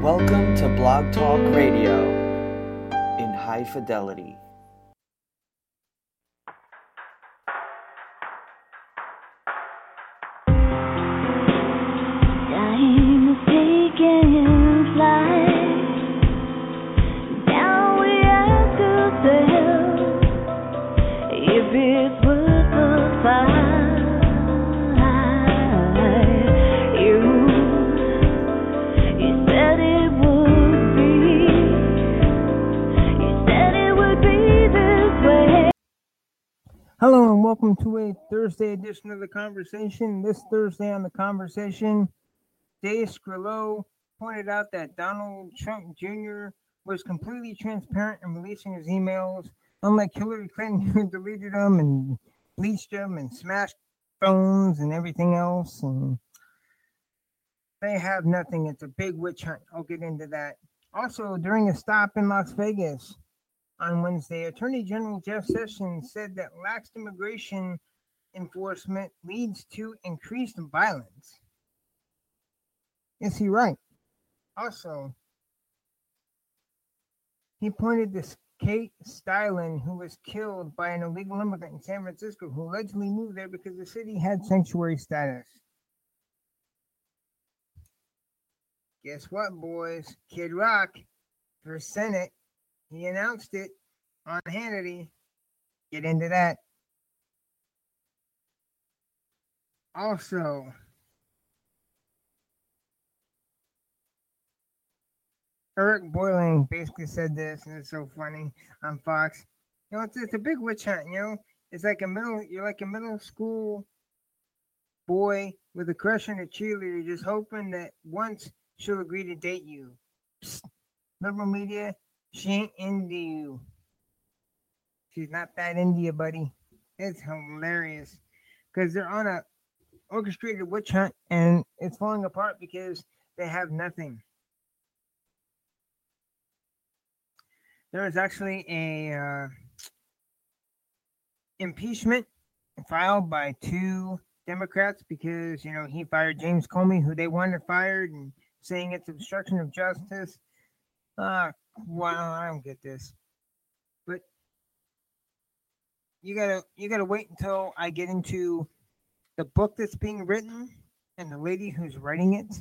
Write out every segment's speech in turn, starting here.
Welcome to Blog Talk Radio in high fidelity. Time is taking flight. Now we have to tell if it's worth the fight. You said it would be. You said it would be this way. Hello and welcome to a Thursday edition of The Conversation. This Thursday on The Conversation, Dave Skrillo pointed out that Donald Trump Jr. was completely transparent in releasing his emails, unlike Hillary Clinton, who deleted them and bleached them and smashed phones and everything else. And they have nothing. It's a big witch hunt. I'll get into that. Also, during a stop in Las Vegas on Wednesday, Attorney General Jeff Sessions said that lax immigration enforcement leads to increased violence. Is he right? Also, he pointed to Kate Stylen, who was killed by an illegal immigrant in San Francisco who allegedly moved there because the city had sanctuary status. Guess what, boys? Kid Rock for Senate. He announced it on Hannity. Get into that. Also, Eric Boylan basically said this, and it's so funny on Fox. You know, it's a big witch hunt. You know, it's like you're like a middle school boy with a crush on a cheerleader, just hoping that once she'll agree to date you. Psst, liberal media, she ain't into you. She's not that into you, buddy. It's hilarious because they're on a orchestrated witch hunt, and it's falling apart because they have nothing. There was actually a impeachment filed by two Democrats because, you know, he fired James Comey, who they wanted fired, and saying it's obstruction of justice. Wow, I don't get this. But you gotta wait until I get into the book that's being written and the lady who's writing it.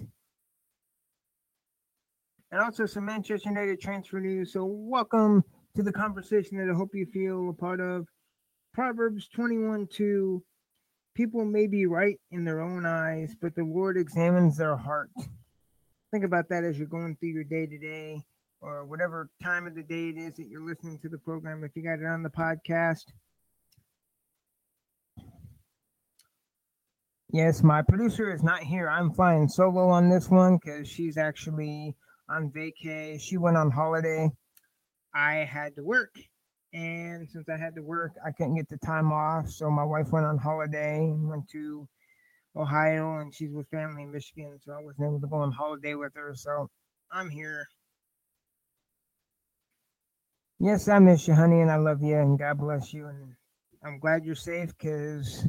And also some Manchester United transfer news. So welcome to the conversation that I hope you feel a part of. Proverbs 21:2. People may be right in their own eyes, but the Lord examines their heart. Think about that as you're going through your day-to-day or whatever time of the day it is that you're listening to the program, if you got it on the podcast. Yes, my producer is not here. I'm flying solo on this one because she's actually on vacay. She went on holiday. I had to work. And since I had to work, I couldn't get the time off. So my wife went on holiday and went to Ohio, and she's with family in Michigan. So I wasn't able to go on holiday with her. So I'm here. Yes, I miss you, honey, and I love you, and God bless you. And I'm glad you're safe because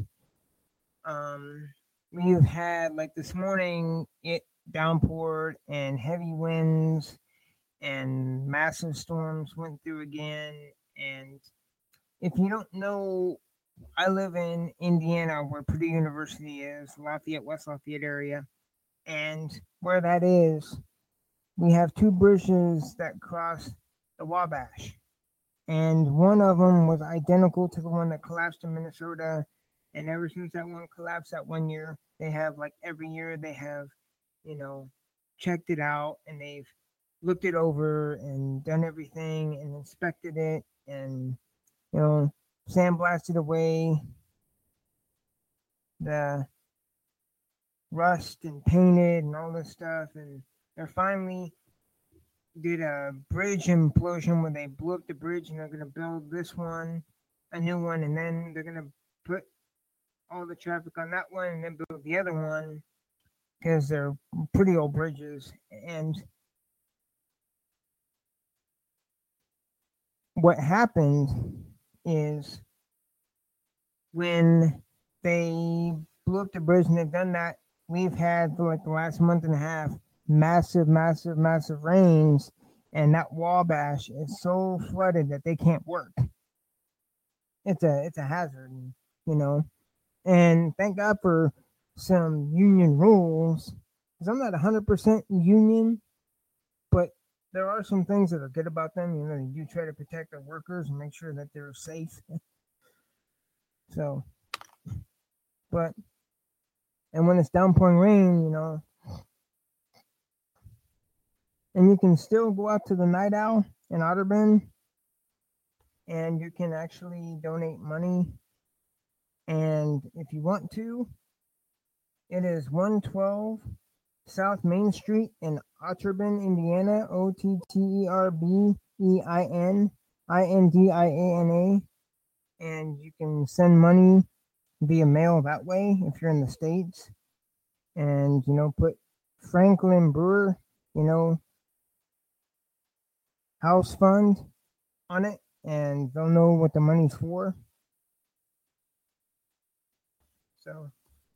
we've had, like this morning, it downpoured and heavy winds and massive storms went through again. And if you don't know, I live in Indiana where Purdue University is, Lafayette, West Lafayette area. And where that is, we have two bridges that cross the Wabash. And one of them was identical to the one that collapsed in Minnesota. And ever since that one collapsed that one year, they have, like, every year they have, you know, checked it out and they've looked it over and done everything and inspected it and, you know, sandblasted away the rust and painted and all this stuff. And they're finally did a bridge implosion where they blew up the bridge and they're going to build this one, a new one, and then they're going to put all the traffic on that one and then build the other one because they're pretty old bridges. And what happened is when they blew up the bridge and they've done that, we've had for like the last month and a half massive, massive, massive rains, and that Wabash is so flooded that they can't work. It's a hazard, you know. And thank God for some union rules, because I'm not 100% union, but there are some things that are good about them. You know, they do try to protect their workers and make sure that they're safe. So, but and when it's downpouring rain, you know, and you can still go out to the Night Owl in Otterburn, and you can actually donate money. And if you want to, it is 112 South Main Street in Otterburn, Indiana. OTTERBEININDIANA. And you can send money via mail that way if you're in the States. And, you know, put Franklin Brewer, you know, house fund on it, and they'll know what the money's for. So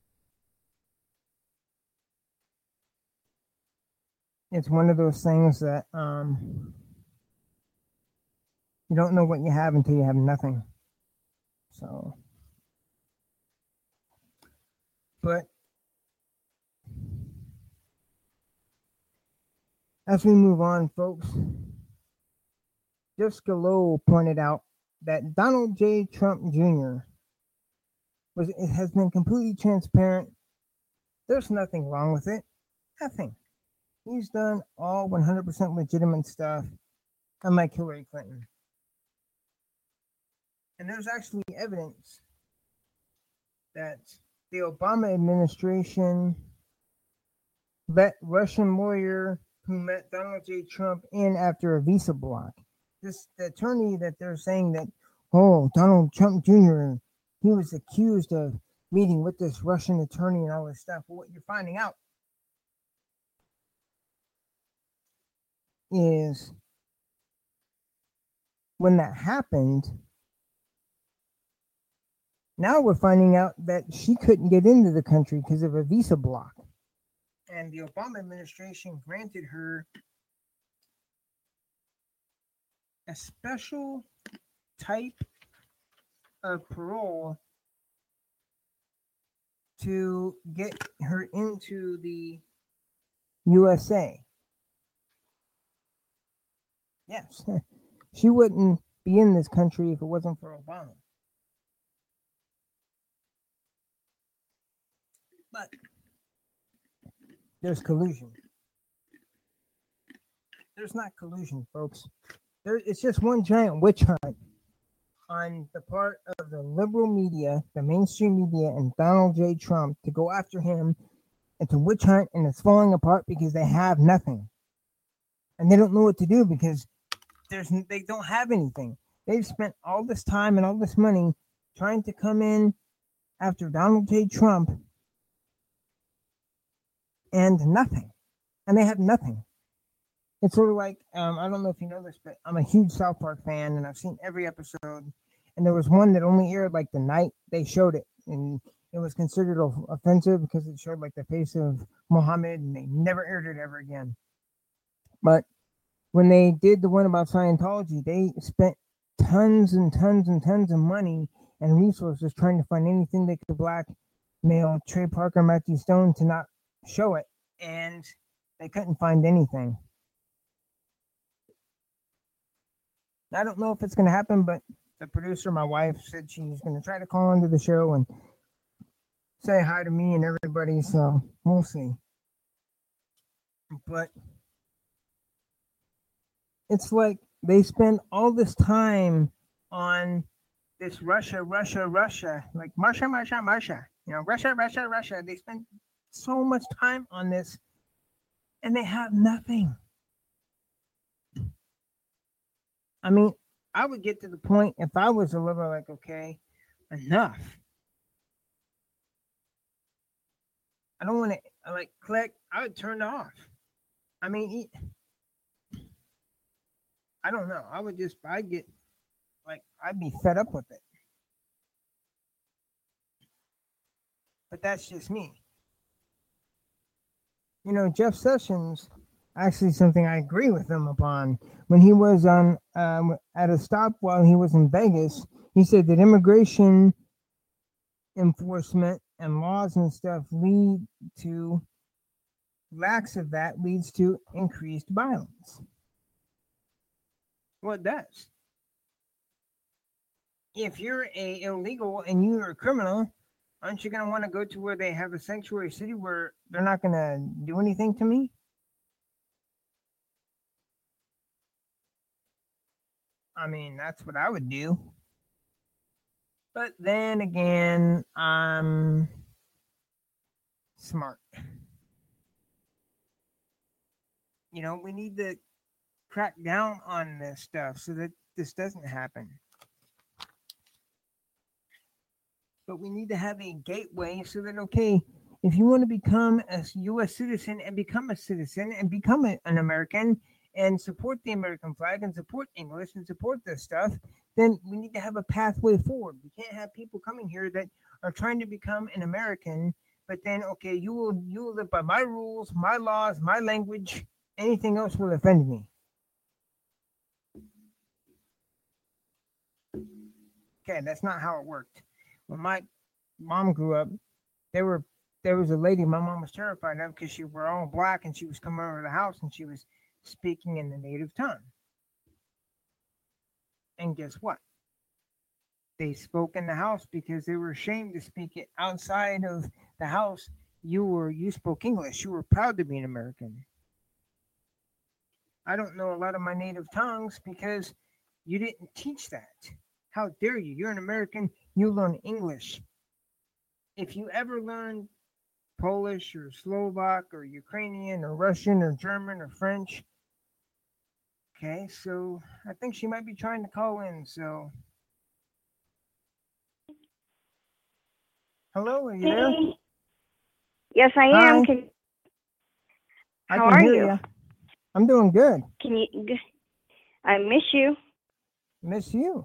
it's one of those things that you don't know what you have until you have nothing. So, but as we move on, folks, Jessica Lowe pointed out that Donald J. Trump Jr. has been completely transparent. There's nothing wrong with it. Nothing. He's done all 100% legitimate stuff, unlike Hillary Clinton. And there's actually evidence that the Obama administration let Russian lawyer who met Donald J. Trump in after a visa block. This the attorney that they're saying that, oh, Donald Trump Jr., he was accused of meeting with this Russian attorney and all this stuff. Well, what you're finding out is when that happened, now we're finding out that she couldn't get into the country because of a visa block. And the Obama administration granted her a special type of parole to get her into the USA. Yes, she wouldn't be in this country if it wasn't for Obama. But there's collusion. There's not collusion, folks. It's just one giant witch hunt on the part of the liberal media, the mainstream media, and Donald J. Trump to go after him. It's a witch hunt, and it's falling apart because they have nothing. And they don't know what to do because they don't have anything. They've spent all this time and all this money trying to come in after Donald J. Trump and nothing. And they have nothing. It's sort of like, I don't know if you know this, but I'm a huge South Park fan, and I've seen every episode. And there was one that only aired like the night they showed it. And it was considered offensive because it showed like the face of Muhammad, and they never aired it ever again. But when they did the one about Scientology, they spent tons and tons and tons of money and resources trying to find anything they could blackmail Trey Parker, Matthew Stone to not show it, and they couldn't find anything. I don't know if it's going to happen, but the producer, my wife, said she's going to try to call into the show and say hi to me and everybody, so we'll see. But it's like they spend all this time on this Russia, like Russia. You know, Russia. They spend so much time on this, and they have nothing. I mean, I would get to the point if I was a liberal, like, okay, enough. I don't want to, like, click. I would turn it off. I mean, I don't know. I'd be fed up with it. But that's just me. Jeff Sessions, actually something I agree with him upon. When he was on at a stop while he was in Vegas, he said that immigration enforcement and laws and stuff lead to lax of that leads to increased violence. Well, it does. If you're a illegal and you're a criminal, aren't you going to want to go to where they have a sanctuary city where they're not going to do anything to me? I mean, that's what I would do. But then again, I'm smart. We need to crack down on this stuff so that this doesn't happen. But we need to have a gateway so that, okay, if you want to become a U.S. citizen and become a citizen and become an American and support the American flag and support English and support this stuff, then we need to have a pathway forward. We can't have people coming here that are trying to become an American, but then, okay, you will live by my rules, my laws, my language. Anything else will offend me. Okay, that's not how it worked. When my mom grew up, there was a lady my mom was terrified of because she were all black and she was coming over to the house and she was speaking in the native tongue. And guess what? They spoke in the house because they were ashamed to speak it outside of the house. You spoke English. You were proud to be an American. I don't know a lot of my native tongues because you didn't teach that. How dare you? You're an American. You learn English. If you ever learn Polish or Slovak or Ukrainian or Russian or German or French, okay, so I think she might be trying to call in. So, hello, are you there? Yes, I Hi. am. I How can are hear you? ya. I'm doing good. I miss you. Miss you.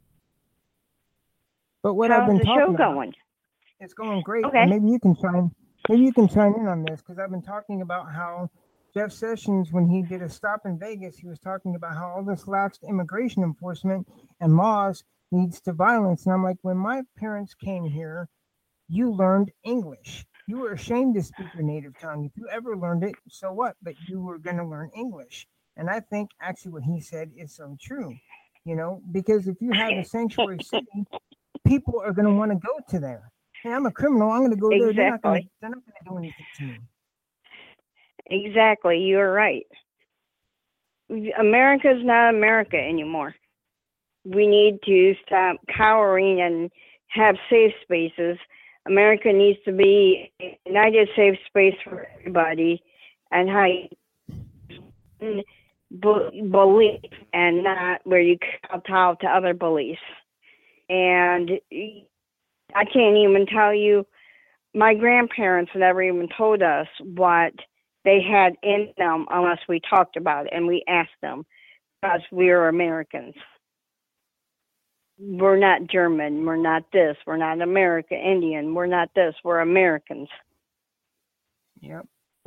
But what How's I've been the show talking about, going? it's going great. Okay. And maybe you can chime in on this because I've been talking about how Jeff Sessions, when he did a stop in Vegas, he was talking about how all this lax immigration enforcement and laws leads to violence. And I'm like, when my parents came here, you learned English. You were ashamed to speak your native tongue. If you ever learned it, so what? But you were going to learn English. And I think actually what he said is so true, because if you have a sanctuary city, people are going to want to go to there. Hey, I'm a criminal. I'm going to go there. They're not going to do anything to me. Exactly. You're right. America's not America anymore. We need to stop cowering and have safe spaces. America needs to be a united safe space for everybody and how you believe and not where you kowtow to other beliefs. And I can't even tell you, my grandparents never even told us what they had in them unless we talked about it and we asked them, because we're Americans. We're not German, we're not this, we're not American Indian, we're not this, we're Americans. Yep.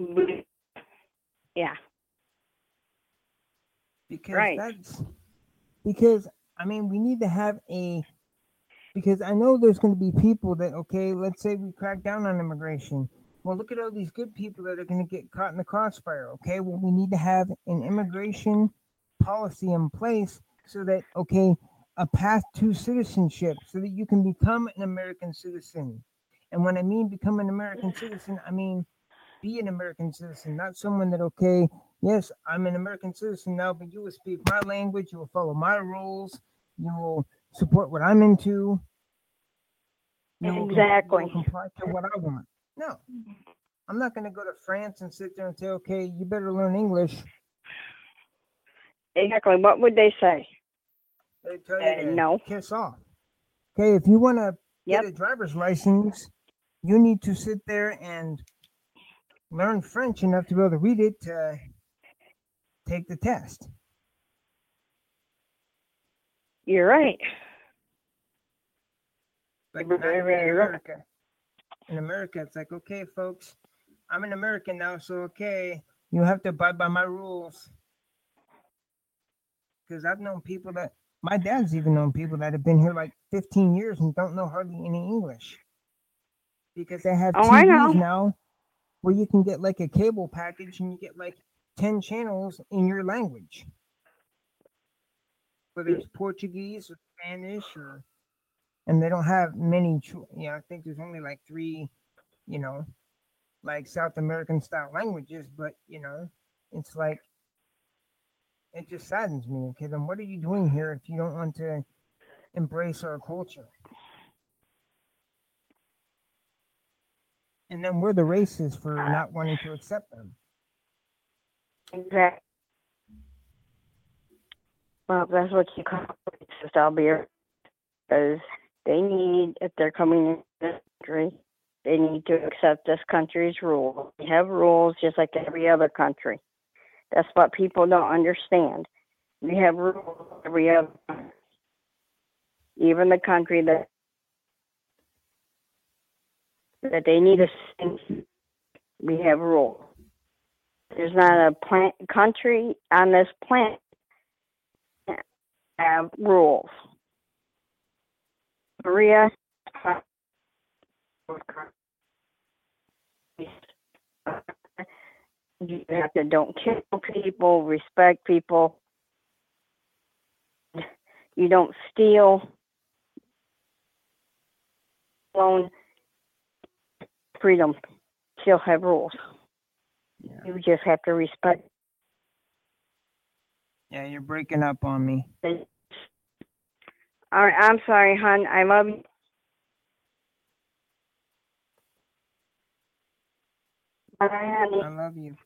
Yeah. Because right. We need to have because I know there's going to be people that, okay, let's say we crack down on immigration. Well, look at all these good people that are going to get caught in the crossfire. Okay, well, we need to have an immigration policy in place so that, okay, a path to citizenship so that you can become an American citizen. And when I mean become an American citizen, I mean be an American citizen, not someone that, okay, yes, I'm an American citizen now, but you will speak my language, you will follow my rules, you will support what I'm into. Exactly. You will comply to what I want. No, I'm not going to go to France and sit there and say, okay, you better learn English. Exactly. What would they say? They tell you to no. kiss off. Okay, if you want to get a driver's license, you need to sit there and learn French enough to be able to read it to take the test. You're right. But in America, it's like, okay, folks, I'm an American now, so okay, you have to abide by my rules. Because I've known people that my dad's even known people that have been here like 15 years and don't know hardly any English because they have Oh, I TVs know. now where you can get like a cable package and you get like 10 channels in your language, whether it's Portuguese or Spanish or, and they don't have many, I think there's only like three, you know, like South American style languages, but it's like, it just saddens me. Okay, then what are you doing here if you don't want to embrace our culture? And then we're the racists for not wanting to accept them. Exactly. Well, that's what you call racist, Albert, because they need, if they're coming into this country, they need to accept this country's rules. We have rules just like every other country. That's what people don't understand. We have rules every other country. Even the country that they need us in, we have rules. There's not a country on this planet that have rules. Korea, you have to don't kill people, respect people. You don't steal. Alone, freedom. Still have rules. Yeah. You just have to respect. Yeah, you're breaking up on me. All right, I'm sorry, hon. I love you. Bye, honey. I love you.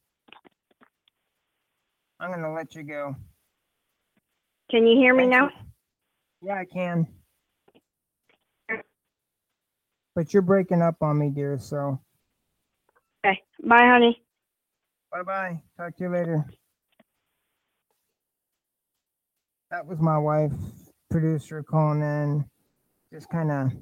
I'm gonna let you go. Can you hear me Thanks now? Yeah, I can. But you're breaking up on me, dear. So Okay. Bye, honey. bye bye. Talk to you later. That was my wife, producer, calling in. Just kind of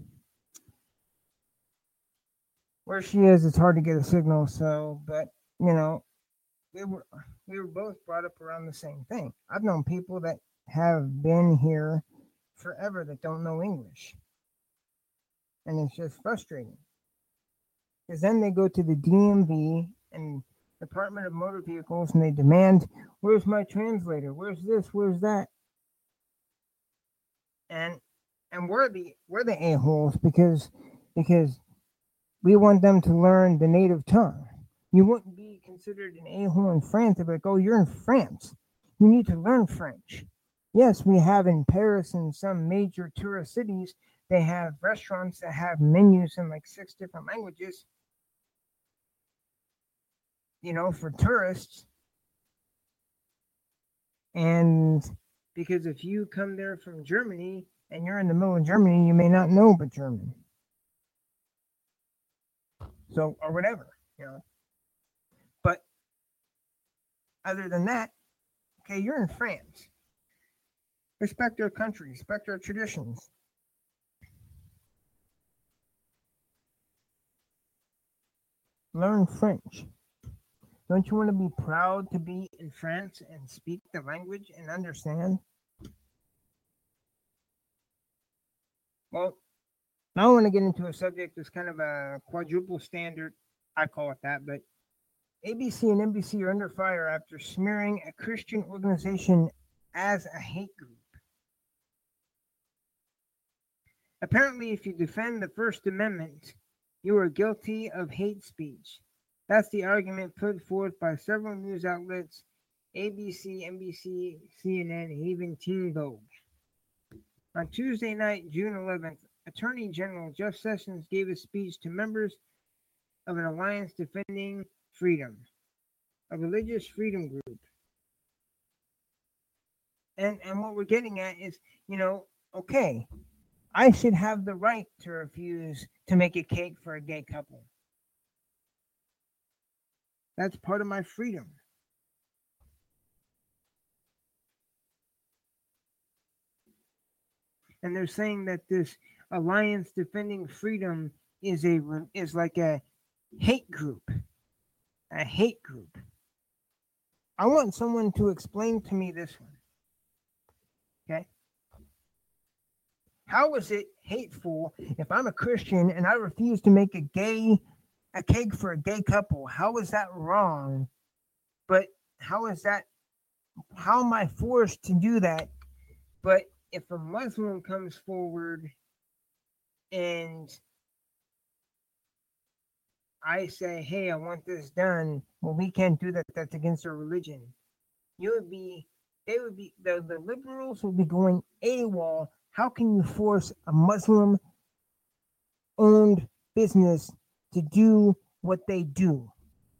where she is, it's hard to get a signal. So, but we were both brought up around the same thing. I've known people that have been here forever that don't know English, and it's just frustrating. Because then they go to the DMV and Department of Motor Vehicles and they demand, "Where's my translator? Where's this? Where's that?" And we're the a-holes because we want them to learn the native tongue. You wouldn't be considered an a-hole in France if like, "Oh, you're in France. You need to learn French." Yes, we have in Paris and some major tourist cities, they have restaurants that have menus in like 6 different languages, for tourists. And because if you come there from Germany and you're in the middle of Germany, you may not know but German. So, or whatever, But other than that, okay, you're in France. Respect our country, respect our traditions. Learn French. Don't you want to be proud to be in France and speak the language and understand? Well, now I want to get into a subject that's kind of a quadruple standard. I call it that, but ABC and NBC are under fire after smearing a Christian organization as a hate group. Apparently, if you defend the First Amendment, you are guilty of hate speech. That's the argument put forth by several news outlets, ABC, NBC, CNN, and even Teen Vogue. On Tuesday night, June 11th, Attorney General Jeff Sessions gave a speech to members of an alliance defending freedom, a religious freedom group. And what we're getting at is, okay, I should have the right to refuse to make a cake for a gay couple. That's part of my freedom. And they're saying that this alliance defending freedom is like a hate group. a hate group. I want someone to explain to me this one. Okay? How is it hateful if I'm a Christian and I refuse to make a cake for a gay couple? How is that wrong? But how am I forced to do that? But if a Muslim comes forward and I say, hey, I want this done, well, we can't do that. That's against our religion. The liberals would be going AWOL. How can you force a Muslim owned business to do what they do?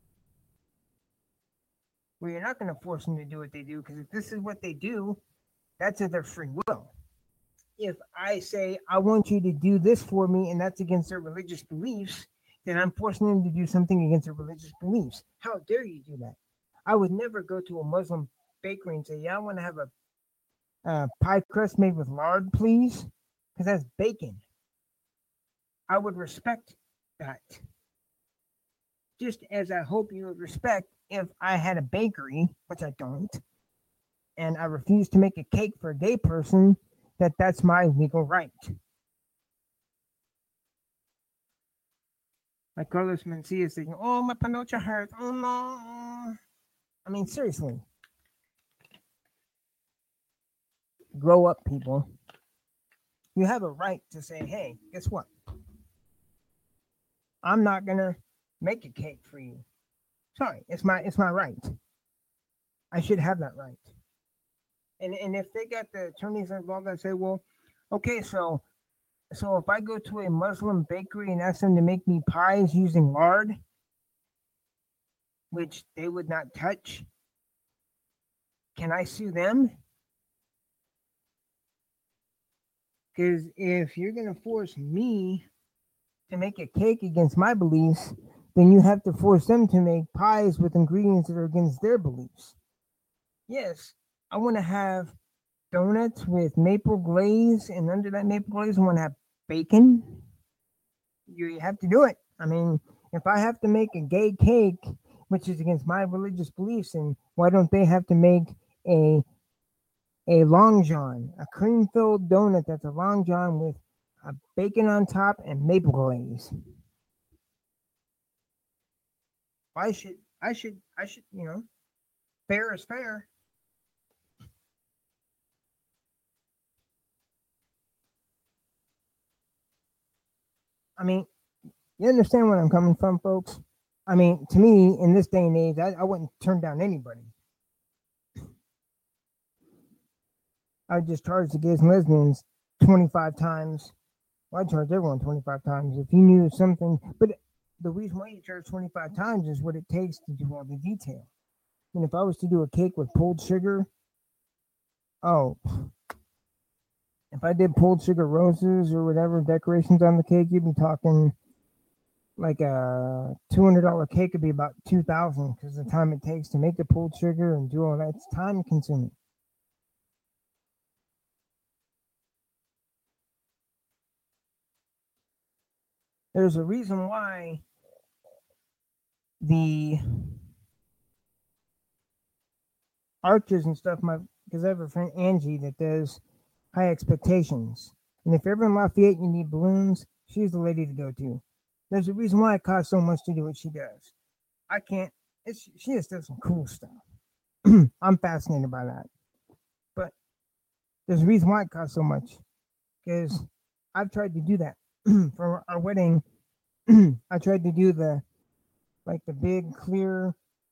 Well, you're not going to force them to do what they do, because if this is what they do, that's of their free will. If I say, I want you to do this for me, and that's against their religious beliefs, then I'm forcing them to do something against their religious beliefs. How dare you do that? I would never go to a Muslim bakery and say, yeah, I want to have a pie crust made with lard, please, because that's bacon. I would respect that. Just as I hope you would respect if I had a bakery, which I don't, and I refuse to make a cake for a gay person, that's my legal right. Like Carlos Mencia saying, oh, my panocha hurts. Oh, no. I mean, seriously. Grow up, people. You have a right to say, hey, guess what? I'm not going to make a cake for you. Sorry, it's my right. I should have that right. And if they got the attorneys involved that say, well, okay, so if I go to a Muslim bakery and ask them to make me pies using lard, which they would not touch, can I sue them? Because if you're going to force me to make a cake against my beliefs, then you have to force them to make pies with ingredients that are against their beliefs. Yes, I want to have donuts with maple glaze, and under that maple glaze, I want to have bacon. You have to do it. I mean, if I have to make a gay cake, which is against my religious beliefs, and why don't they have to make a long john, a cream-filled donut that's a long john with a bacon on top and maple glaze? I should, fair is fair. I mean, you understand where I'm coming from, folks? I mean, to me, in this day and age, I wouldn't turn down anybody. I would just charge the gays and lesbians 25 times. Well, I'd charge everyone 25 times if you knew something. But the reason why you charge 25 times is what it takes to do all the detail. And if I was to do a cake with pulled sugar, if I did pulled sugar roses or whatever decorations on the cake, you'd be talking like a $200 cake would be about $2,000, because the time it takes to make the pulled sugar and do all that, it's time consuming. There's a reason why the arches and stuff, because I have a friend Angie that does High Expectations, and if you're ever in Lafayette you need balloons, she's the lady to go to. There's a reason why it costs so much to do what she does. I can't. She just does some cool stuff. I'm fascinated by that. But there's a reason why it costs so much, because I've tried to do that for our wedding. I tried to do the big clear,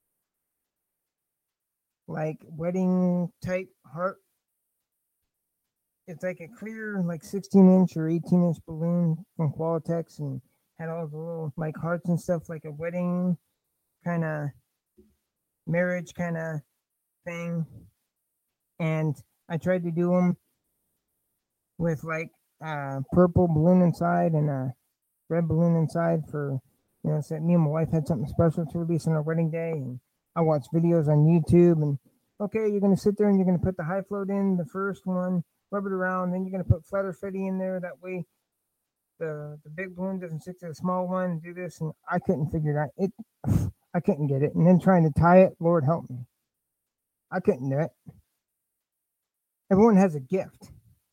like wedding type heart. It's like a clear, like 16-inch or 18-inch balloon from Qualitex, and had all the little like hearts and stuff, like a wedding kind of marriage kind of thing. And I tried to do them with like a purple balloon inside and a red balloon inside for, so me and my wife had something special to release on our wedding day. And I watched videos on YouTube, and okay, you're going to sit there and you're going to put the high float in the first one, rub it around, then you're going to put Flutterfetti in there. That way the big balloon doesn't stick to the small one, and do this. And I couldn't figure it out. I couldn't get it. And then trying to tie it, Lord help me. I couldn't do it. Everyone has a gift.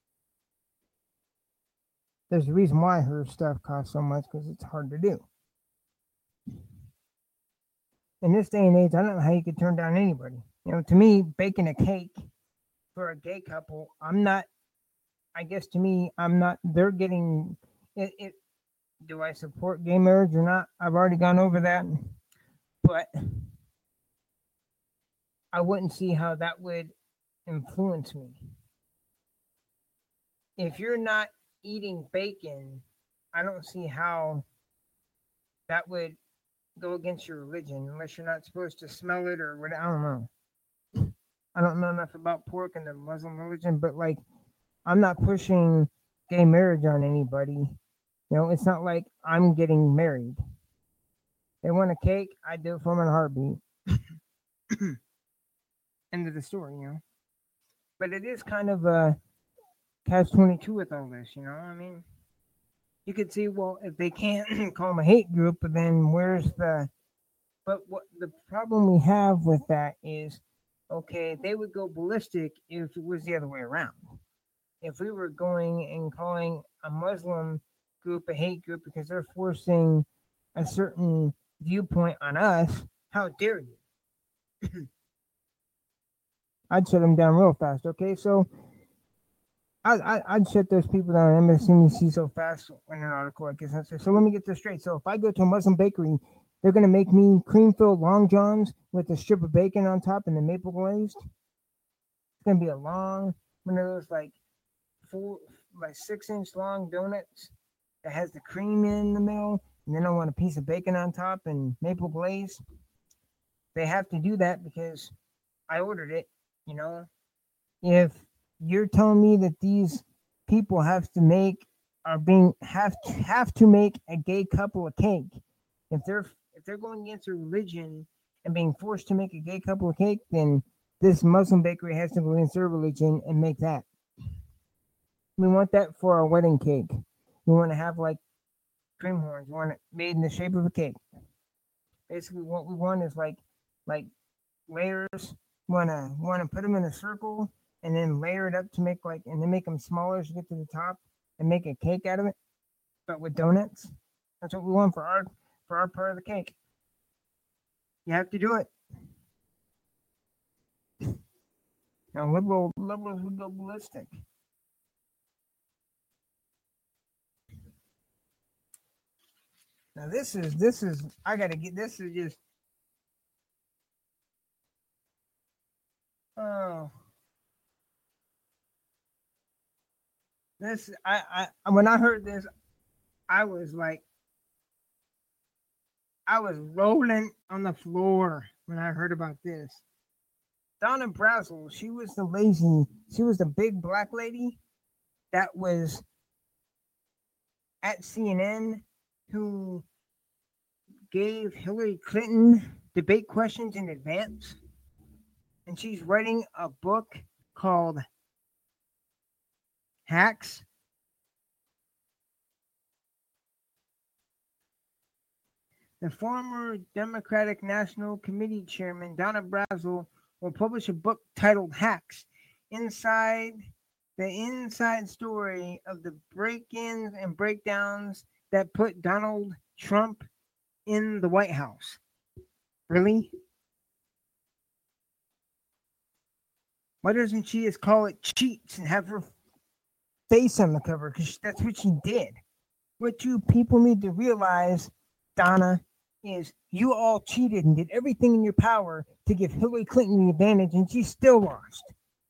There's a reason why her stuff costs so much, because it's hard to do. In this day and age, I don't know how you could turn down anybody. To me, baking a cake for a gay couple, they're getting it. Do I support gay marriage or not? I've already gone over that, but I wouldn't see how that would influence me. If you're not eating bacon, I don't see how that would go against your religion, unless you're not supposed to smell it or what. I don't know. I don't know enough about pork and the Muslim religion, but I'm not pushing gay marriage on anybody. It's not like I'm getting married. They want a cake, I do it for them in a heartbeat. End of the story, But it is kind of a catch-22 with all this, I mean, you could see, well, if they can't call them a hate group, then where's the... But what the problem we have with that is, okay, they would go ballistic if it was the other way around. If we were going and calling a Muslim group a hate group because they're forcing a certain viewpoint on us, how dare you? I'd shut them down real fast, okay? So I'd shut those people down on MSNBC so fast in an article like this. So let me get this straight. So if I go to a Muslim bakery, they're going to make me cream-filled Long Johns with a strip of bacon on top and the maple glazed. It's going to be a long, one of those 6-inch long donuts that has the cream in the middle, and then I want a piece of bacon on top and maple glaze. They have to do that because I ordered it, If you're telling me that these people have to make a gay couple a cake, if they're going against their religion and being forced to make a gay couple a cake, then this Muslim bakery has to go against their religion and make that. We want that for our wedding cake. We want to have cream horns. We want it made in the shape of a cake. Basically, what we want is like layers. Want to put them in a circle and then layer it up to make and then make them smaller to get to the top and make a cake out of it, but with donuts. That's what we want for our part of the cake. You have to do it. Now liberals would go ballistic. Now this is I gotta get this is just this I when I heard this, I was rolling on the floor when I heard about this. Donna Brazile, she was the big black lady that was at CNN who gave Hillary Clinton debate questions in advance. And she's writing a book called Hacks. The former Democratic National Committee Chairman, Donna Brazile, will publish a book titled Hacks, the inside story of the break-ins and breakdowns that put Donald Trump in the White House. Really? Why doesn't she just call it cheats and have her face on the cover? Because that's what she did. What you people need to realize, Donna, is you all cheated and did everything in your power to give Hillary Clinton the advantage, and she still lost.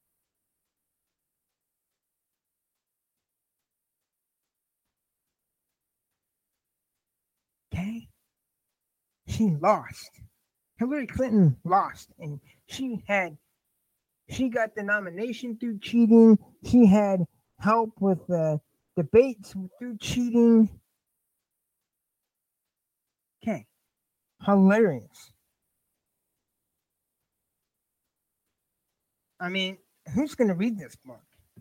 Okay? She lost. Hillary Clinton lost, and she got the nomination through cheating. She had help with the debates through cheating. Okay. Hilarious. I mean, who's going to read this book?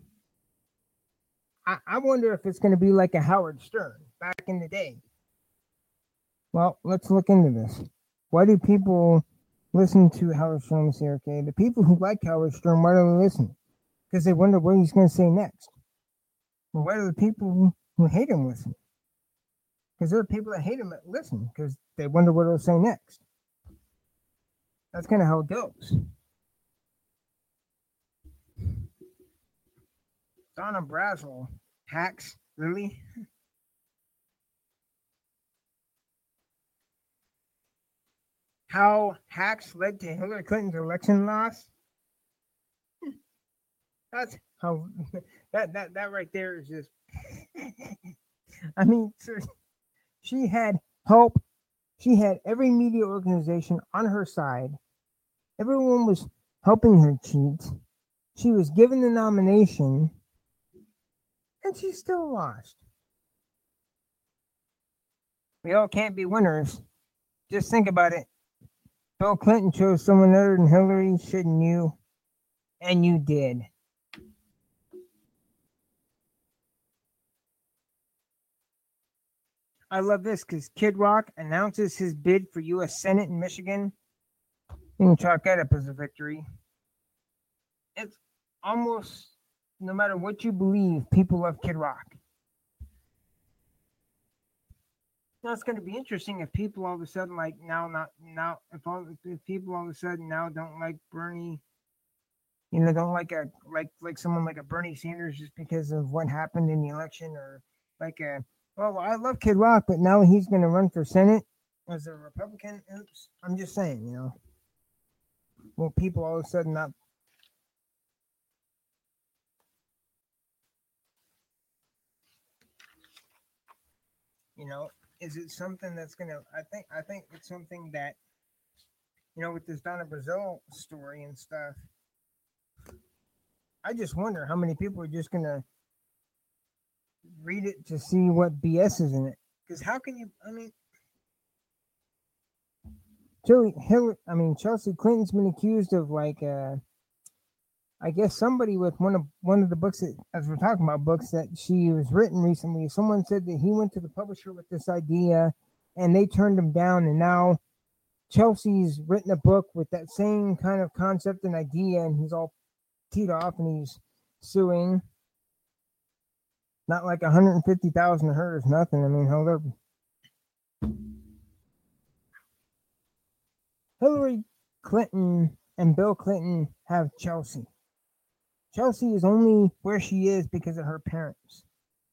I wonder if it's going to be like a Howard Stern back in the day. Well, let's look into this. why do people listen to Howard Stern? Say, okay, the people who like Howard Stern, why do they listen? Because they wonder what he's going to say next. Well, why do the people who hate him listen? Because there are people that hate him that listen because they wonder what he'll say next. That's kind of how it goes. Donna Brazil, hacks, really? How hacks led to Hillary Clinton's election loss? That's how that right there is just. I mean, she had help. She had every media organization on her side. Everyone was helping her cheat. She was given the nomination, and she still lost. We all can't be winners. Just think about it. Bill Clinton chose someone other than Hillary, shouldn't you? And you did. I love this because Kid Rock announces his bid for U.S. Senate in Michigan. You can chalk that up as a victory. It's almost, no matter what you believe, people love Kid Rock. Now it's going to be interesting if people all of a sudden if people all of a sudden now don't like Bernie, don't like someone like a Bernie Sanders just because of what happened in the election, or well, I love Kid Rock, but now he's going to run for Senate as a Republican. Oops, I'm just saying, Will people all of a sudden not? Is it something that's gonna? I think it's something that, with this Donna Brazil story and stuff. I just wonder how many people are just gonna read it to see what BS is in it. Because how can you? I mean, Chelsea Clinton's been accused of I guess somebody with one of the books that, as we're talking about books that she was written recently, someone said that he went to the publisher with this idea and they turned him down, and now Chelsea's written a book with that same kind of concept and idea, and he's all teed off and he's suing. Not like 150,000 to her is nothing. I mean, Hillary Clinton and Bill Clinton have Chelsea. Chelsea is only where she is because of her parents.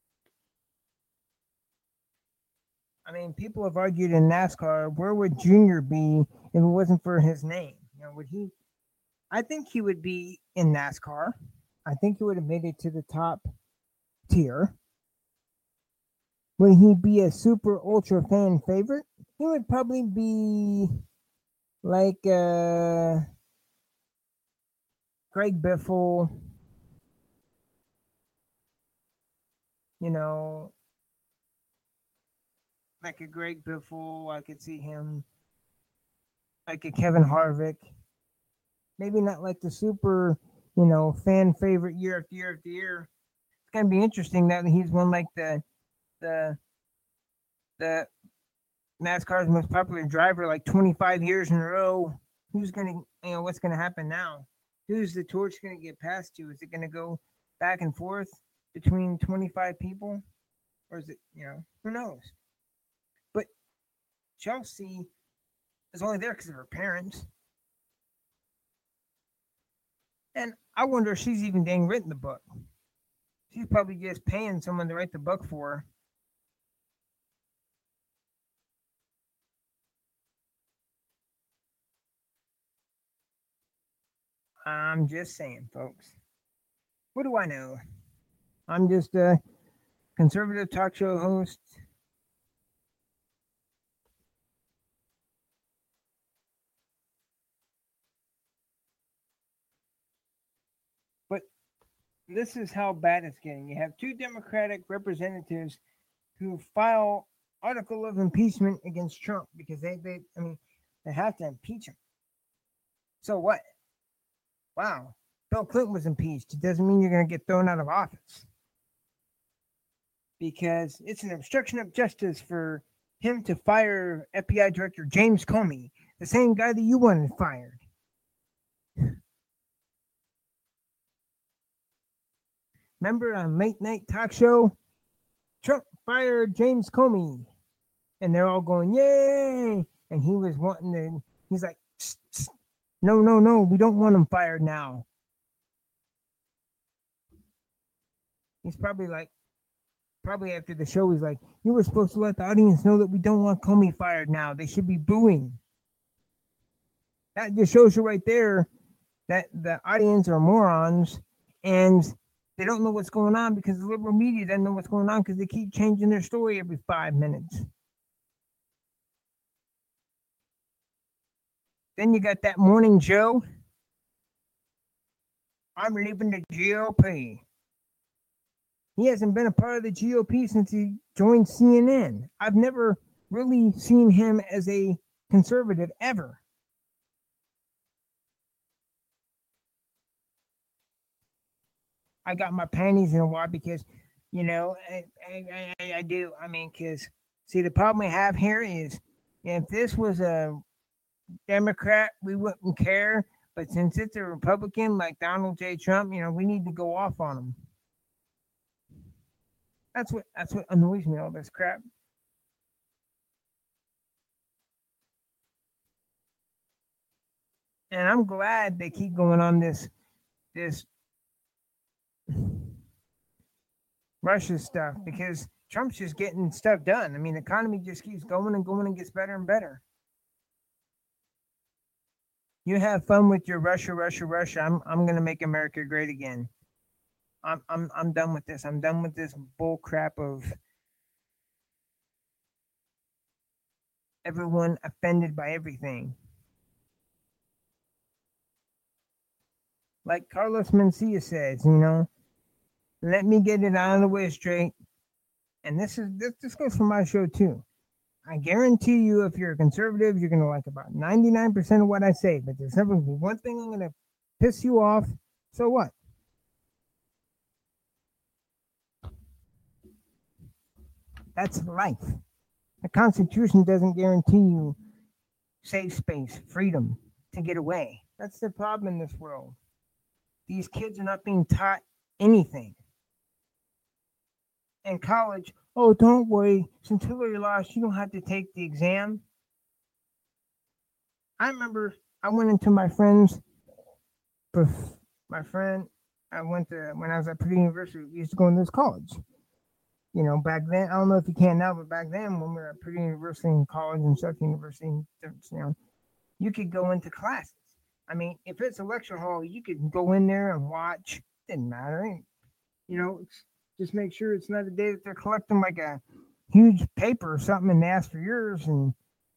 I mean, people have argued in NASCAR, where would Junior be if it wasn't for his name? Would he? I think he would be in NASCAR. I think he would have made it to the top tier. Would he be a super ultra fan favorite? He would probably be like Greg Biffle, like a Greg Biffle. I could see him like a Kevin Harvick. Maybe not like the super, fan favorite year after year after year. It's gonna be interesting that he's won like the NASCAR's most popular driver like 25 years in a row. Who's gonna, what's gonna happen now? Who's the torch gonna get passed to? Is it gonna go back and forth between 25 people, or is it, who knows? But Chelsea is only there because of her parents. And I wonder if she's even dang written the book. She's probably just paying someone to write the book for her. I'm just saying, folks. What do I know? I'm just a conservative talk show host. But this is how bad it's getting. You have two Democratic representatives who file article of impeachment against Trump because they have to impeach him. So what? Wow, Bill Clinton was impeached. It doesn't mean you're going to get thrown out of office, because it's an obstruction of justice for him to fire FBI Director James Comey The same guy that you wanted fired. Remember on late night talk show? Trump fired James Comey. And they're all going, yay! And he was wanting to, he's like, "Psst, psst. No, we don't want him fired now." He's probably after the show, he's like, "You were supposed to let the audience know that we don't want Comey fired now. They should be booing." That just shows you right there that the audience are morons and they don't know what's going on because the liberal media doesn't know what's going on because they keep changing their story every 5 minutes. Then you got that Morning Joe. "I'm leaving the GOP." He hasn't been a part of the GOP since he joined CNN. I've never really seen him as a conservative ever. I got my panties in a wad because, I do. I mean, because, see, the problem we have here is if this was a Democrat, we wouldn't care. But since it's a Republican like Donald J. Trump, we need to go off on him. That's what annoys me, all this crap. And I'm glad they keep going on this Russia stuff because Trump's just getting stuff done. I mean, the economy just keeps going and going and gets better and better. You have fun with your Russia. I'm gonna make America great again. I'm done with this. I'm done with this bull crap of everyone offended by everything. Like Carlos Mencia says, let me get it out of the way straight. And this goes for my show too. I guarantee you, if you're a conservative, you're gonna like about 99% of what I say. But there's never gonna be one thing I'm gonna piss you off. So what? That's life. The Constitution doesn't guarantee you safe space, freedom to get away. That's the problem in this world. These kids are not being taught anything. In college, oh, don't worry. Since Hillary lost, you don't have to take the exam. I remember I went into my friend's, I went to, when I was at Purdue University, we used to go into this college. Back then, I don't know if you can now, but back then when we were at Purdue University and college and stuff, university, you could go into classes. I mean, if it's a lecture hall, you could go in there and watch. Didn't matter. Just make sure it's not a day that they're collecting like a huge paper or something and they ask for yours and,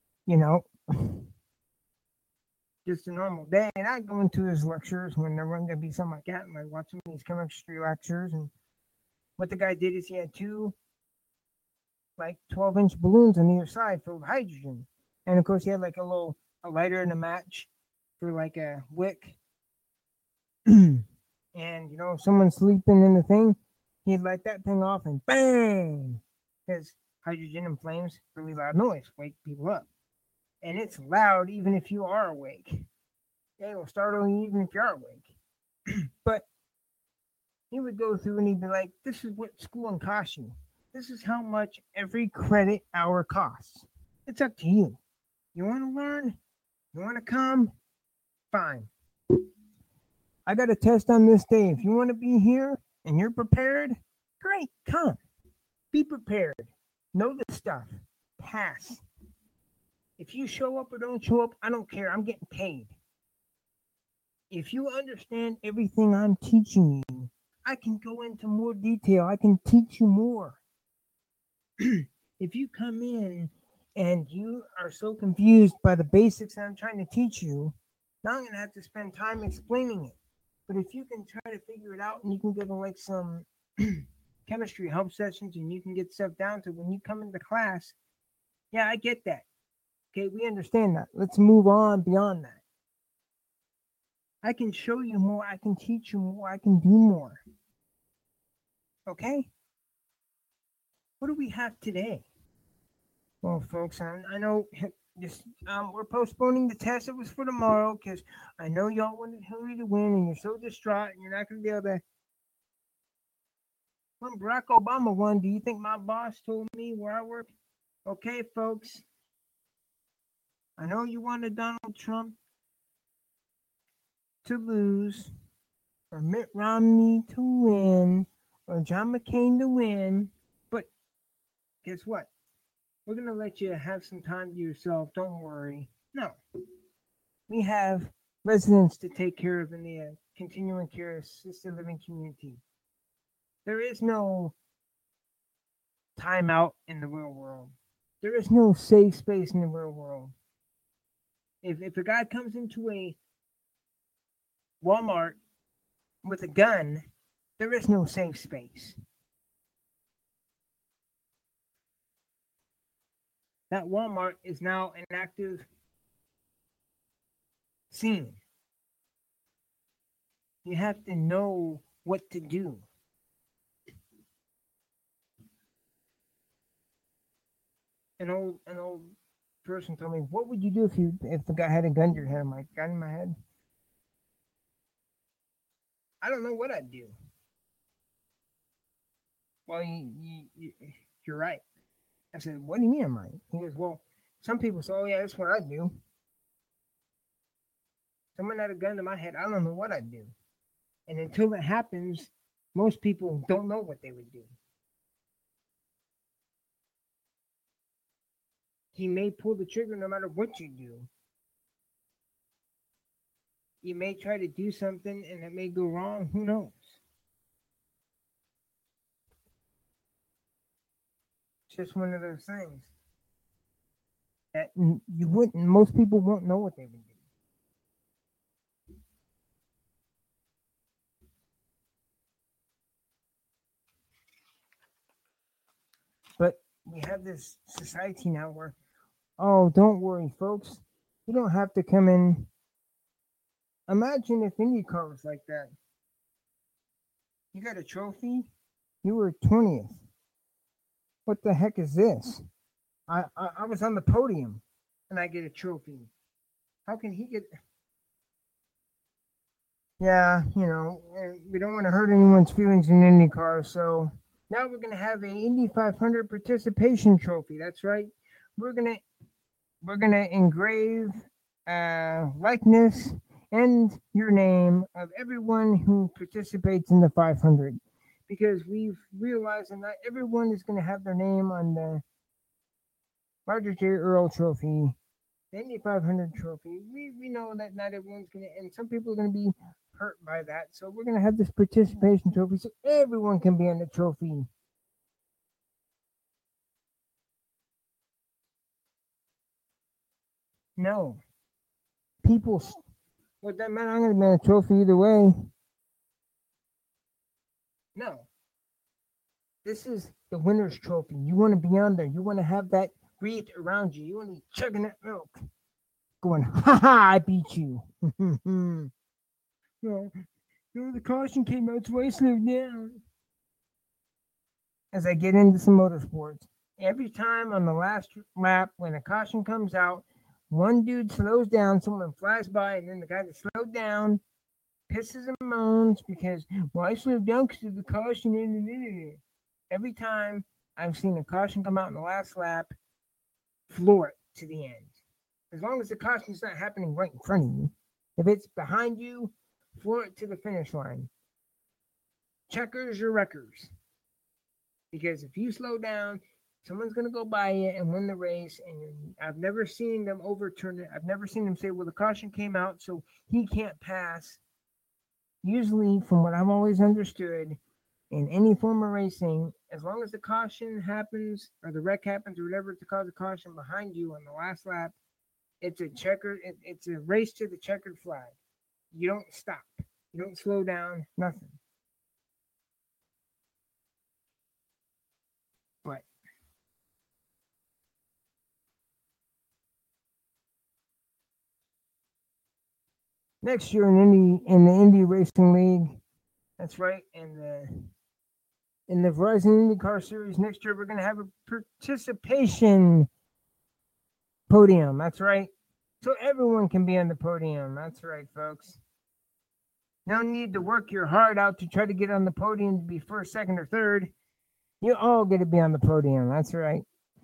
just a normal day. And I go into his lectures when there wasn't going to be something like that and like watching these chemistry lectures. And what the guy did is he had two like 12-inch balloons on either side filled with hydrogen. And of course he had like a lighter and a match for like a wick. And, if someone's sleeping in the thing, he'd light that thing off and bang! Because hydrogen and flames, really loud noise, wake people up. And it's loud even if you are awake. It will startle you even if you are awake. But he would go through and he'd be like, this is what schooling costs you. This is how much every credit hour costs. It's up to you. You want to learn? You want to come? Fine. I got a test on this day. If you want to be here and you're prepared, great, come. Be prepared. Know the stuff. Pass. If you show up or don't show up, I don't care. I'm getting paid. If you understand everything I'm teaching you, I can go into more detail. I can teach you more. If you come in and you are so confused by the basics that I'm trying to teach you, now I'm going to have to spend time explaining it. But if you can try to figure it out and you can go to like some chemistry help sessions and you can get stuff down to when you come into class, yeah, I get that. Okay, we understand that. Let's move on beyond that. I can show you more. I can teach you more. I can do more. Okay? What do we have today? Well, folks, I know Just we're postponing the test. It was for tomorrow because I know y'all wanted Hillary to win, and you're so distraught, and you're not going to be able to. When Barack Obama won, do you think my boss told me where I work? Okay, folks. I know you wanted Donald Trump to lose, or Mitt Romney to win, or John McCain to win, but guess what? We're going to let you have some time to yourself. Don't worry. No. We have residents to take care of in the continuing care assisted living community. There is no timeout in the real world. There is no safe space in the real world. If a guy comes into a Walmart with a gun, there is no safe space. That Walmart is now an active scene. You have to know what to do. An old person told me, "What would you do if the guy had a gun to your head?" I'm like, "Gun in my head? I don't know what I'd do." Well, you're right. I said, "What do you mean I'm right?" He goes, "Well, some people say, oh yeah, that's what I'd do. Someone had a gun to my head, I don't know what I'd do." And until it happens, most people don't know what they would do. He may pull the trigger no matter what you do. You may try to do something and it may go wrong. Who knows? It's just one of those things that you wouldn't, most people won't know what they would do. But we have this society now where, oh, don't worry, folks. You don't have to come in. Imagine if IndyCar was like that. You got a trophy. You were 20th. What the heck is this? I was on the podium and I get a trophy. How can he get? Yeah, we don't want to hurt anyone's feelings in IndyCar, so now we're gonna have a Indy 500 participation trophy. That's right. We're gonna engrave likeness and your name of everyone who participates in the 500, because we've realized that not everyone is going to have their name on the Roger J. Earl Trophy, the Indy 500 trophy. We know that not everyone's going to, and some people are going to be hurt by that. So we're going to have this participation trophy so everyone can be on the trophy. No. People, well, that man, I'm going to be on a trophy either way. No. This is the winner's trophy. You want to be on there. You want to have that wreath around you. You want to be chugging that milk. Going, ha ha, I beat you. The caution came out, so I slowed down. As I get into some motorsports, every time on the last lap, when a caution comes out, one dude slows down, someone flies by, and then the guy that slowed down pisses and moans because, well, I slowed down because of the caution. Every time I've seen a caution come out in the last lap, floor it to the end. As long as the caution's not happening right in front of you. If it's behind you, floor it to the finish line. Checkers or wreckers. Because if you slow down, someone's going to go by you and win the race. And I've never seen them overturn it. I've never seen them say, well, the caution came out, so he can't pass. Usually, from what I've always understood, in any form of racing, as long as the caution happens or the wreck happens or whatever to cause a caution behind you on the last lap, it's a it's a race to the checkered flag. You don't stop. You don't slow down. Nothing. But next year in the Indy Racing League, that's right, in the Verizon IndyCar Series next year, we're going to have a participation podium. That's right. So everyone can be on the podium. That's right, folks. No need to work your heart out to try to get on the podium to be first, second, or third. You all get to be on the podium. That's right.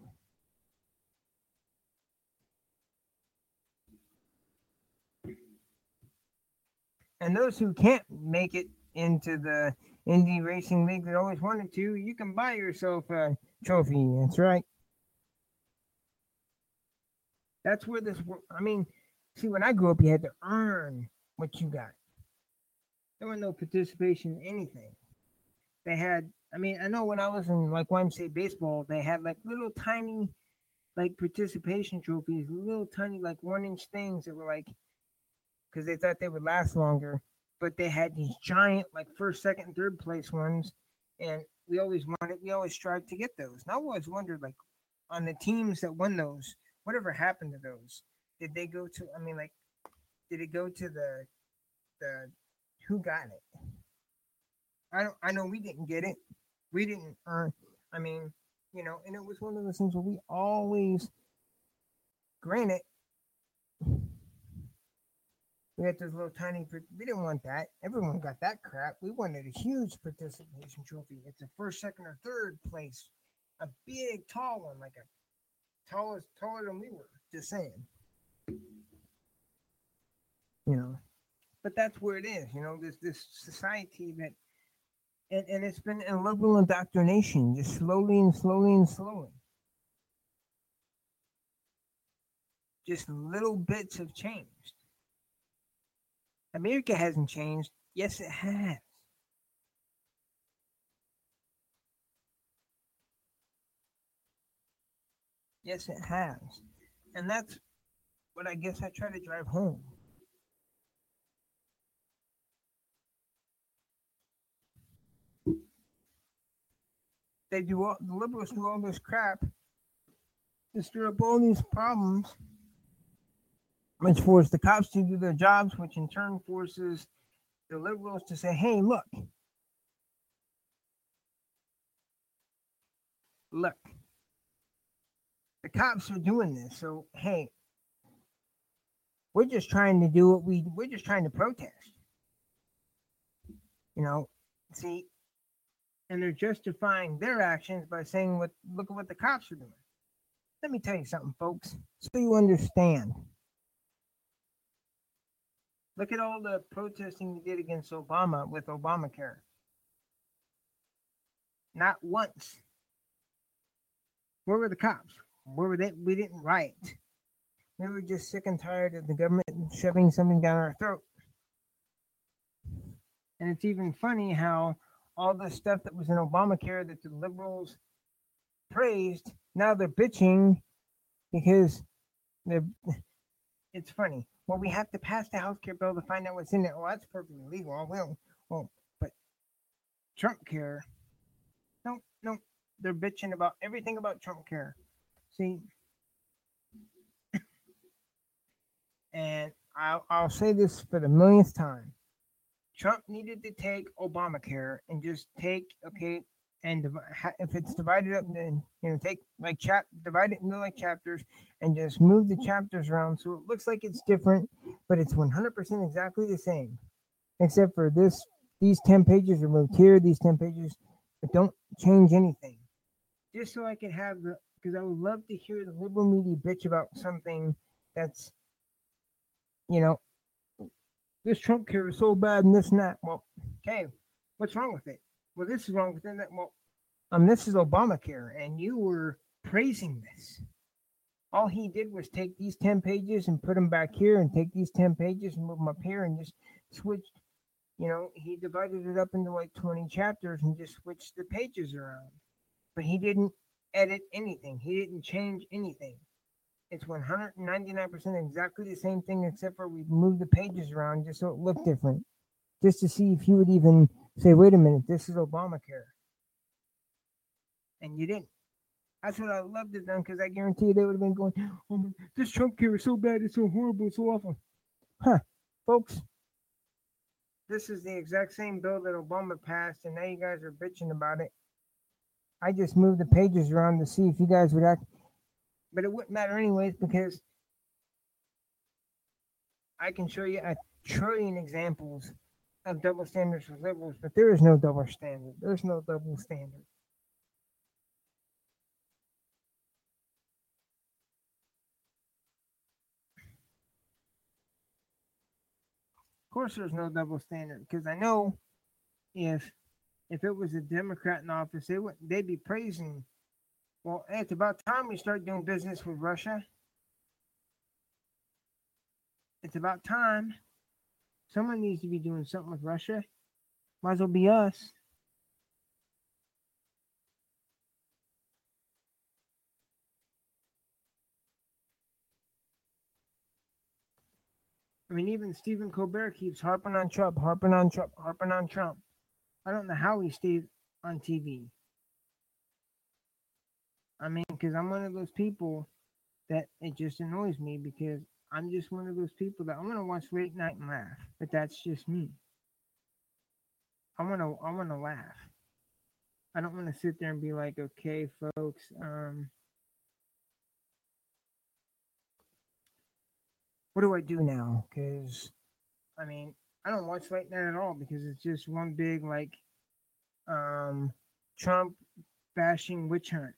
And those who can't make it into the Indy Racing League that always wanted to, you can buy yourself a trophy. That's right. That's where this. I mean, see, when I grew up, you had to earn what you got. There was no participation in anything. They had. I mean, I know when I was in like YMCA baseball, they had like little tiny, like participation trophies, little tiny like 1-inch things that were like, because they thought they would last longer. But they had these giant like first, second, and third place ones, and we always strived to get those. And I always wondered, like, on the teams that won those, whatever happened to those? Did they go to? I mean, like, did it go to the who got it? I know we didn't get it. We didn't earn. I mean, and it was one of those things where we always, granted, we got those little tiny. We didn't want that. Everyone got that crap. We wanted a huge participation trophy. It's a first, second, or third place. A big, tall one, like a taller than we were. Just saying. But that's where it is. This society that, and it's been a liberal indoctrination, just slowly and slowly and slowly. Just little bits have changed. America hasn't changed. Yes, it has. Yes, it has. And that's what I guess I try to drive home. The liberals do all this crap to stir up all these problems, which force the cops to do their jobs, which in turn forces the liberals to say, hey, look, the cops are doing this, so hey, we're just trying to do we're just trying to protest. See, and they're justifying their actions by saying, look at what the cops are doing. Let me tell you something, folks, so you understand. Look at all the protesting we did against Obama with Obamacare. Not once. Where were the cops? Where were they? We didn't riot. We were just sick and tired of the government shoving something down our throat. And it's even funny how all the stuff that was in Obamacare that the liberals praised, now they're bitching because it's funny. Well, we have to pass the health care bill to find out what's in it. Oh, that's perfectly legal. Well, but Trump care, no, they're bitching about everything about Trump care. See, and I'll say this for the millionth time. Trump needed to take Obamacare and just and if it's divided up, then take divide it into like chapters and just move the chapters around so it looks like it's different, but it's 100% exactly the same, except for these 10 pages are moved here, these 10 pages, but don't change anything. Just so I can have because I would love to hear the liberal media bitch about something that's, this Trump care is so bad and this and that. Well, okay, what's wrong with it? Well, this is wrong with it. Well, this is Obamacare, and you were praising this. All he did was take these 10 pages and put them back here, and take these 10 pages and move them up here, and just switched. He divided it up into like 20 chapters and just switched the pages around. But he didn't edit anything. He didn't change anything. It's 199% exactly the same thing, except for we moved the pages around just so it looked different. Just to see if you would even say, wait a minute, this is Obamacare. And you didn't. That's what I loved it done, because I guarantee you they would have been going, oh, this Trump care is so bad, it's so horrible, it's so awful. Folks, this is the exact same bill that Obama passed, and now you guys are bitching about it. I just moved the pages around to see if you guys would act. But it wouldn't matter anyways because I can show you a trillion examples of double standards for liberals, but there is no double standard. There's no double standard. Of course, there's no double standard because I know if it was a Democrat in office, they'd be praising. Well, it's about time we start doing business with Russia. It's about time. Someone needs to be doing something with Russia. Might as well be us. I mean, even Stephen Colbert keeps harping on Trump, harping on Trump, harping on Trump. I don't know how he stayed on TV. I mean, because I'm one of those people that it just annoys me because I'm just one of those people that I want to watch late night and laugh. But that's just me. I want to laugh. I don't want to sit there and be like, okay, folks, what do I do now? Because I mean, I don't watch late night at all because it's just one big like Trump bashing witch hunt.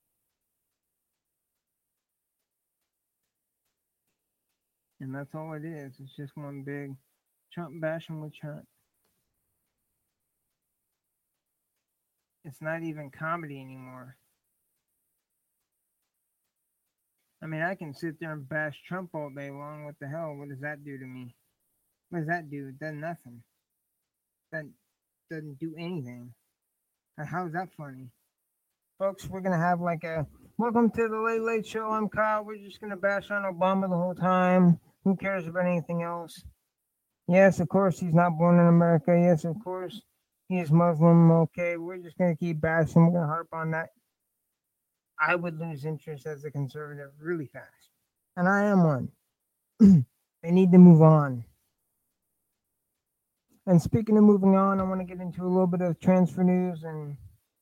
And that's all it is. It's just one big Trump bashing witch hunt. It's not even comedy anymore. I mean, I can sit there and bash Trump all day long. What the hell? What does that do to me? What does that do? It does nothing. That doesn't do anything. How is that funny? Folks, we're going to have like a welcome to the Late Late Show. I'm Kyle. We're just going to bash on Obama the whole time. Who cares about anything else? Yes, of course, he's not born in America. Yes, of course, he is Muslim. Okay, we're just going to keep bashing. We're going to harp on that. I would lose interest as a conservative really fast. And I am one. They need to move on. And speaking of moving on, I want to get into a little bit of transfer news and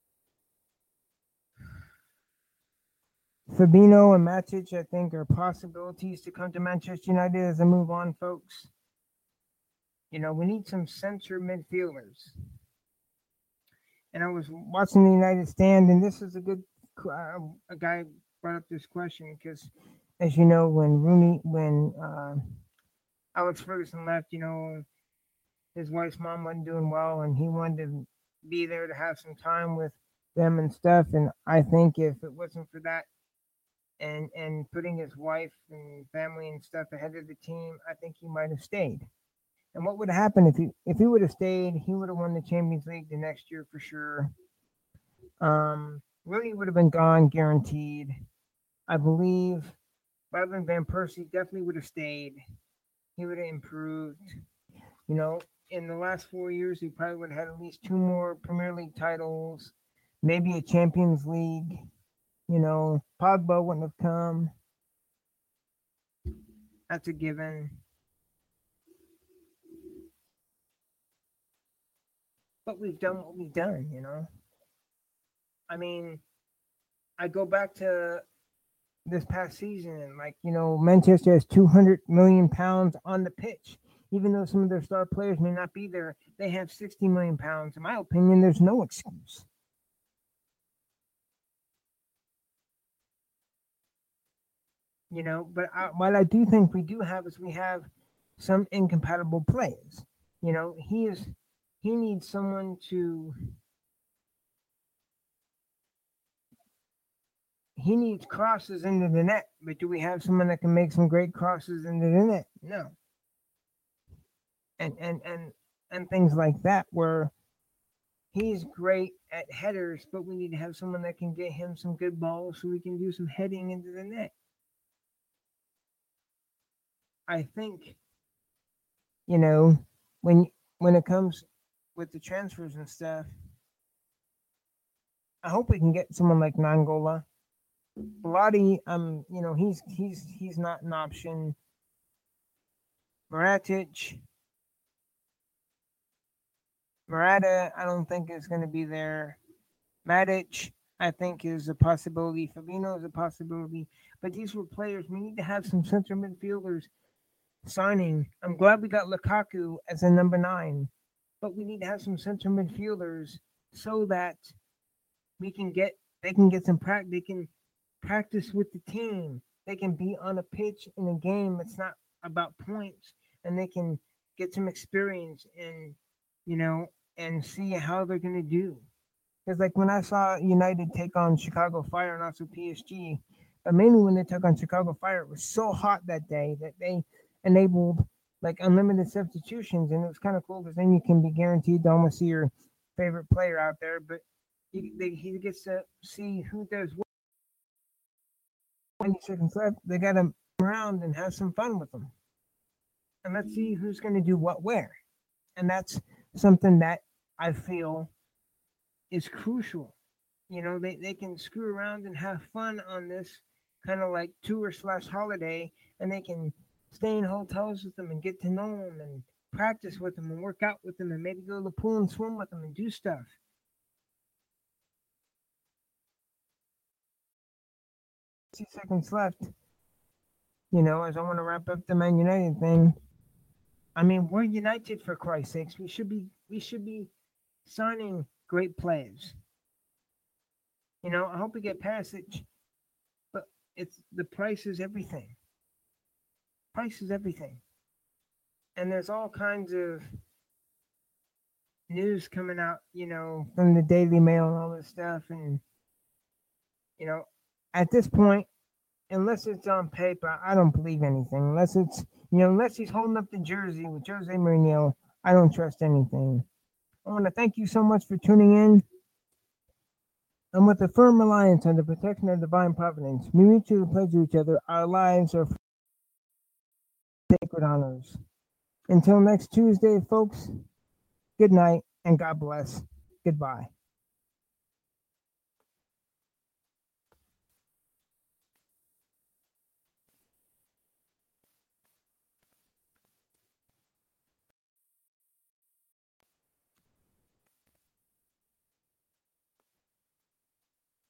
Fabinho and Matic, I think, are possibilities to come to Manchester United as they move on, folks. You know, we need some center midfielders. And I was watching the United stand, and this is a good. A guy brought up this question because, as you know, when Alex Ferguson left, you know, his wife's mom wasn't doing well, and he wanted to be there to have some time with them and stuff. And I think if it wasn't for that, and putting his wife and family and stuff ahead of the team, I think he might have stayed. And what would have happened if he would have stayed? He would have won the Champions League the next year for sure. Rooney would have been gone, guaranteed. I believe Robin Van Persie definitely would have stayed. He would have improved. You know, in the last 4 years, he probably would have had at least 2 more Premier League titles, maybe a Champions League. You know, Pogba wouldn't have come. That's a given. But we've done what we've done, you know. I mean, I go back to this past season, like, you know, Manchester has 200 million pounds on the pitch. Even though some of their star players may not be there, they have 60 million pounds. In my opinion, there's no excuse. You know, but what I do think we do have is we have some incompatible players. You know, he needs someone to. He needs crosses into the net, but do we have someone that can make some great crosses into the net? No. And things like that where he's great at headers, but we need to have someone that can get him some good balls so we can do some heading into the net. I think, you know, when it comes with the transfers and stuff, I hope we can get someone like Nangola. Bellotti, you know, he's not an option. Murata, I don't think is going to be there. Matic, I think, is a possibility. Fabinho is a possibility. But these were players. We need to have some center midfielders signing. I'm glad we got Lukaku as a number 9, but we need to have some center midfielders so that we can get they can get some practice. They can practice with the team. They can be on a pitch in a game. It's not about points, and they can get some experience and you know and see how they're gonna do. Because like when I saw United take on Chicago Fire and also PSG, but mainly when they took on Chicago Fire, it was so hot that day that they enabled like unlimited substitutions, and it was kind of cool because then you can be guaranteed to almost see your favorite player out there. But he gets to see who does what. 20 seconds left. They got to around and have some fun with them, and let's see who's going to do what where. And that's something that I feel is crucial. They can screw around and have fun on this kind of like tour/holiday, and they can stay in hotels with them and get to know them and practice with them and work out with them and maybe go to the pool and swim with them and do stuff. 2 seconds left. As I want to wrap up the Man United thing. I mean, we're united for Christ's sakes. We should be signing great players. I hope we get Passage, but it's the price is everything. Price is everything. And there's all kinds of news coming out, from the Daily Mail and all this stuff. And, at this point, unless it's on paper, I don't believe anything. Unless he's holding up the jersey with Jose Mourinho, I don't trust anything. I want to thank you so much for tuning in. And with a firm reliance on the protection of divine providence, we mutually pledge to each other our lives are sacred honors. Until next Tuesday, folks, good night and God bless. Goodbye.